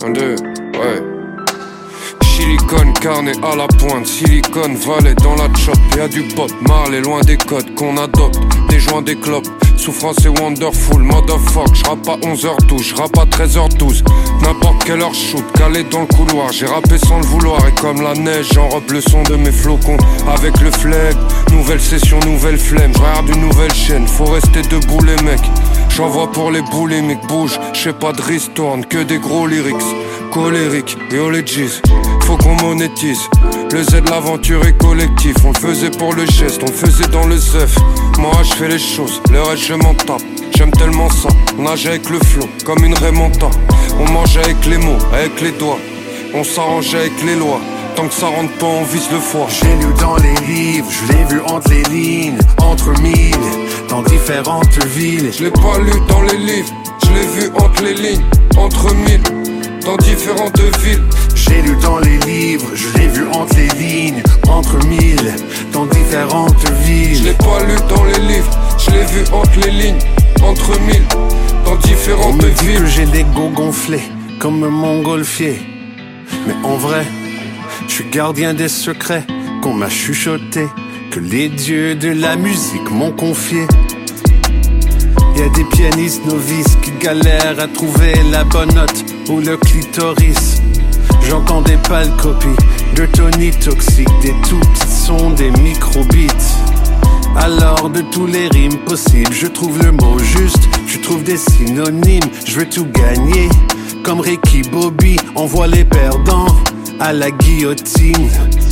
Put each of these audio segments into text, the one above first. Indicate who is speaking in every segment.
Speaker 1: Un, deux, ouais. Silicone, carnet à la pointe, silicone, valet dans la chop. Y'a du pop, Marley loin des codes qu'on adopte. Des joints, des clopes, souffrance et wonderful. Motherfuck, j'rappe à 11h12, j'rappe à 13h12. N'importe quelle heure shoot, calé dans le couloir. J'ai rappé sans le vouloir et comme la neige, j'enrobe le son de mes flocons. Avec le flegme, nouvelle session, nouvelle flemme. J'regarde une nouvelle chaîne, faut rester debout les mecs. J'envoie pour les boulimiques, bouge, j'sais pas de ristourne, que des gros lyrics. Colérique, yo les G's, faut qu'on monétise. Le Z de l'aventure est collectif. On le faisait pour le geste, on le faisait dans le zeuf. Moi je fais les choses, le reste je m'en tape. J'aime tellement ça, on nage avec le flow, comme une remonta. On mange avec les mots, avec les doigts. On s'arrange avec les lois, tant que ça rentre pas on vise le foie.
Speaker 2: J'ai lu dans les livres, je l'ai vu entre les lignes, entre mille, dans différentes villes.
Speaker 1: Je l'ai pas lu dans les livres, je l'ai vu entre les lignes, entre mille, dans différentes villes.
Speaker 2: J'ai lu dans les livres, je l'ai vu entre les lignes, entre mille, dans différentes villes.
Speaker 1: Je l'ai pas lu dans les livres, je l'ai vu entre les lignes, entre mille, dans différentes
Speaker 2: on me dit
Speaker 1: villes.
Speaker 2: Que j'ai l'ego gonflé, comme un montgolfier. Mais en vrai, je suis gardien des secrets qu'on m'a chuchoté, que les dieux de la musique m'ont confié. Y'a des pianistes novices qui galèrent à trouver la bonne note ou le clitoris. J'entends des pâles copies de Tony Toxic, des tout petits sons, des micro-beats. Alors de tous les rimes possibles, je trouve le mot juste, je trouve des synonymes, je veux tout gagner. Comme Ricky Bobby, envoie les perdants à la guillotine.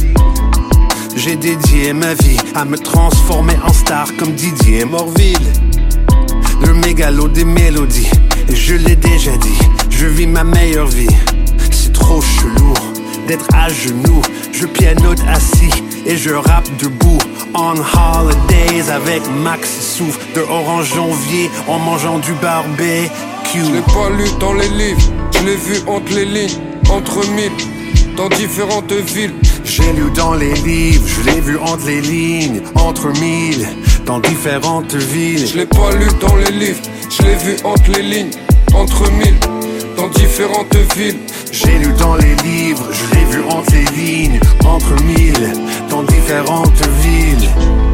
Speaker 2: J'ai dédié ma vie à me transformer en star comme Didier Morville. Le mégalo des mélodies, et je l'ai déjà dit, je vis ma meilleure vie. C'est trop chelou d'être à genoux, je pianote assis et je rappe debout. On holidays avec Max Souf, de Orange Janvier en mangeant du barbecue.
Speaker 1: Je l'ai pas lu dans les livres, je l'ai vu entre les lignes, entre mille, dans différentes villes.
Speaker 2: J'ai lu dans les livres, je l'ai vu entre les lignes, entre mille, dans différentes villes.
Speaker 1: Je l'ai pas lu dans les livres, je l'ai vu entre les lignes, entre mille, dans différentes villes.
Speaker 2: J'ai lu dans les livres, je l'ai vu entre les lignes, entre mille, dans différentes villes.